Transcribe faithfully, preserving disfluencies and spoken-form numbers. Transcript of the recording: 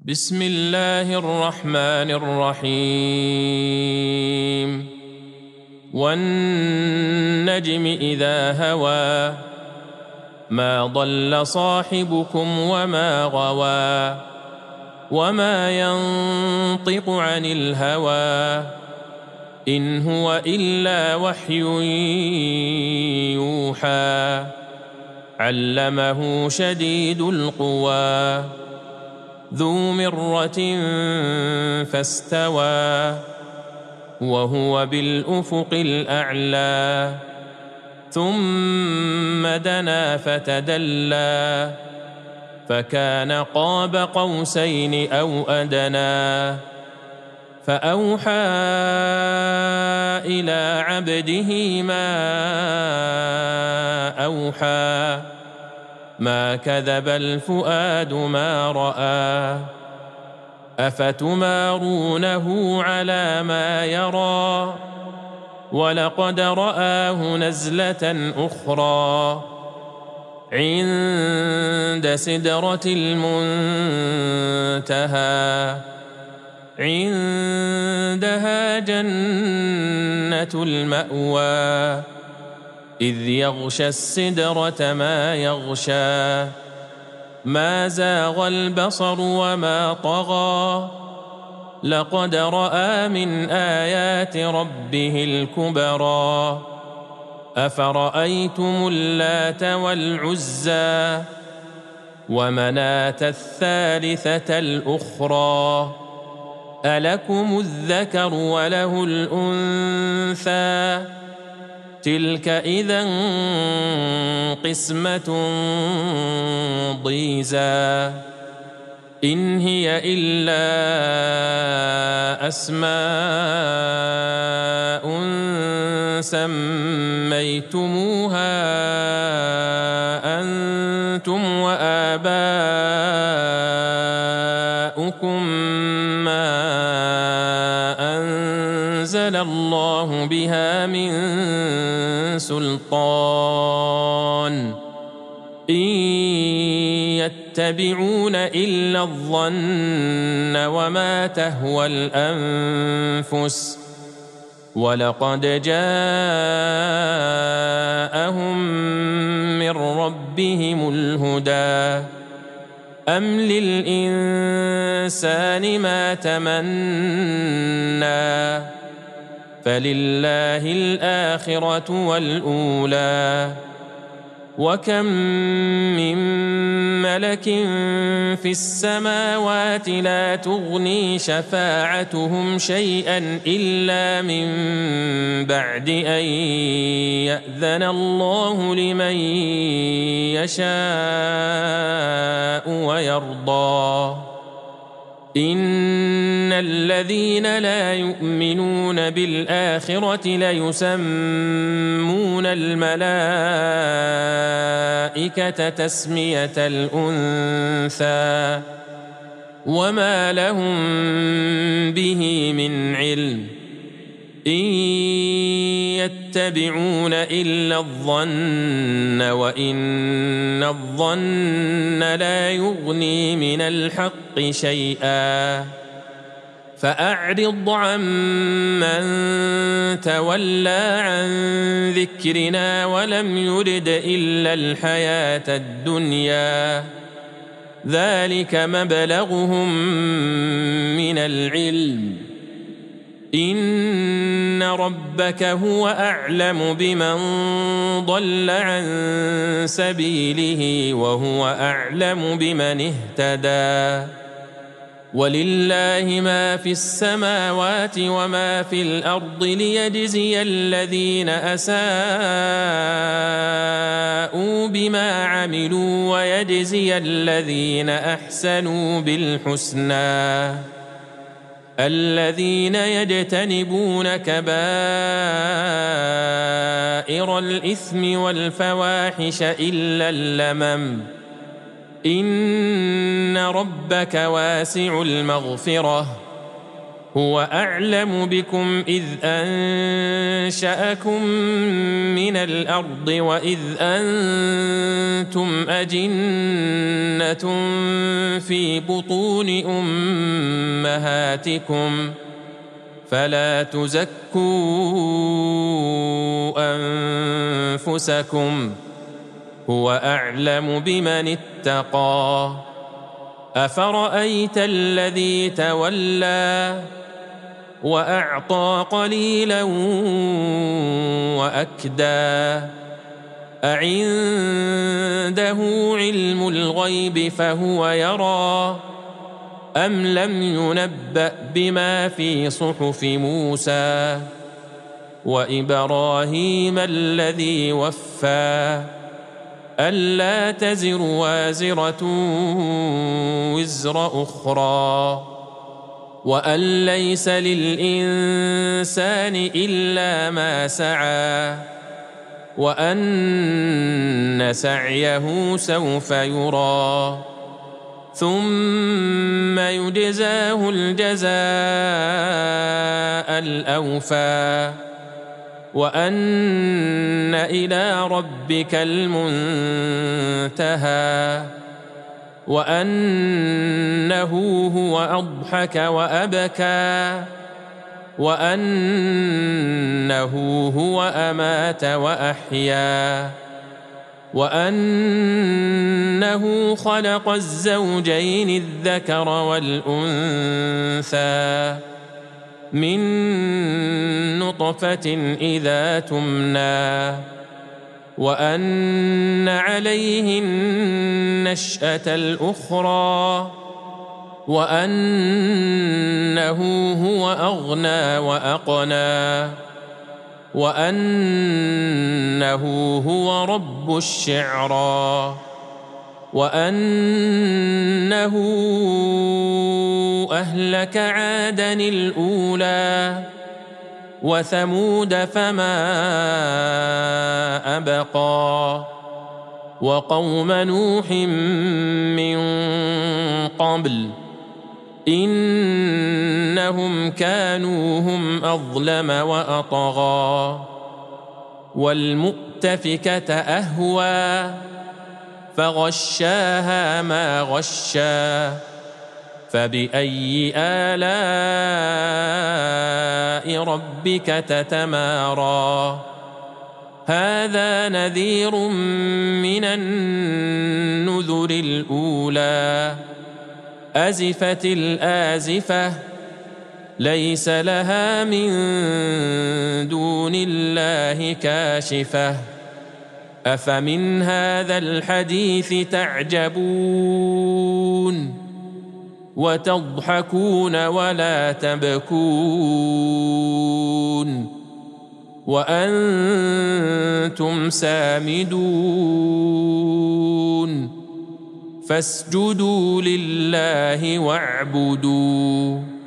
بسم الله الرحمن الرحيم والنجم إذا هوى ما ضل صاحبكم وما غوى وما ينطق عن الهوى إن هو إلا وحي يوحى علمه شديد القوى ذو مرة فاستوى وهو بالأفق الأعلى ثم دنا فتدلى فكان قاب قوسين أو أدنى فأوحى إلى عبده ما أوحى ما كذب الفؤاد ما رأى أفتمارونه على ما يرى ولقد رآه نزلة أخرى عند سدرة المنتهى عندها جنة المأوى إذ يغشى السدرة ما يغشى ما زاغ البصر وما طغى لقد رأى من آيات ربه الكبرى أفرأيتم اللات والعزى ومناة الثالثة الأخرى ألكم الذكر وله الأنثى تلك إذا قسمة ضيزى إن هي إلا أسماء سميتموها أنتم وآباؤكم ما أنزل الله بها من سلطان إن يتبعون إلا الظن وما تهوى الأنفس ولقد جاءهم من ربهم الهدى أم للإنسان ما تمنى فلله الآخرة والأولى وكم من ملك في السماوات لا تغني شفاعتهم شيئا إلا من بعد أن يأذن الله لمن يشاء ويرضى إن الذين لا يؤمنون بالآخرة ليسمون الملائكة تسمية الأنثى وما لهم به من علم إن يتبعون إلا الظن وإن الظن لا يغني من الحق شيئا فأعرض عمن تولى عن ذكرنا ولم يرد إلا الحياة الدنيا ذلك مبلغهم من العلم إن ربك هو أعلم بمن ضل عن سبيله وهو أعلم بمن اهتدى ولله ما في السماوات وما في الأرض ليجزي الذين أساءوا بما عملوا ويجزي الذين أحسنوا بالحسنى الذين يجتنبون كبائر الإثم والفواحش إلا اللمم إن ربك واسع المغفرة هو أعلم بكم إذ أنشأكم من الأرض وإذ أنتم أجنة في بطون أمهاتكم فلا تزكوا أنفسكم هو أعلم بمن اتقى أفرأيت الذي تولى وأعطى قليلا وأكدى أعنده علم الغيب فهو يرى أم لم ينبأ بما في صحف موسى وإبراهيم الذي وفى ألا تزر وازرة وزر أخرى وأن ليس للإنسان إلا ما سعى وأن سعيه سوف يرى ثم يجزاه الجزاء الأوفى وأن إلى ربك المنتهى وأنه هو أضحك وأبكى وأنه هو أمات وأحيا وأنه خلق الزوجين الذكر والأنثى من نطفة إذا تمنى وأن عليه النشأة الأخرى وأنه هو أغنى وأقنى وأنه هو رب الشعرى وأنه أهلك عادا الأولى وثمود فما أبقى وقوم نوح من قبل إنهم كانوا هم أظلم وأطغى والمؤتفكة أهوى فغشاها ما غشا فبأي آلاء ربك تتمارى هذا نذير من النذر الأولى أزفت الآزفة ليس لها من دون الله كاشفة أفمن هذا الحديث تعجبون وتضحكون ولا تبكون وأنتم سامدون فاسجدوا لله واعبدوا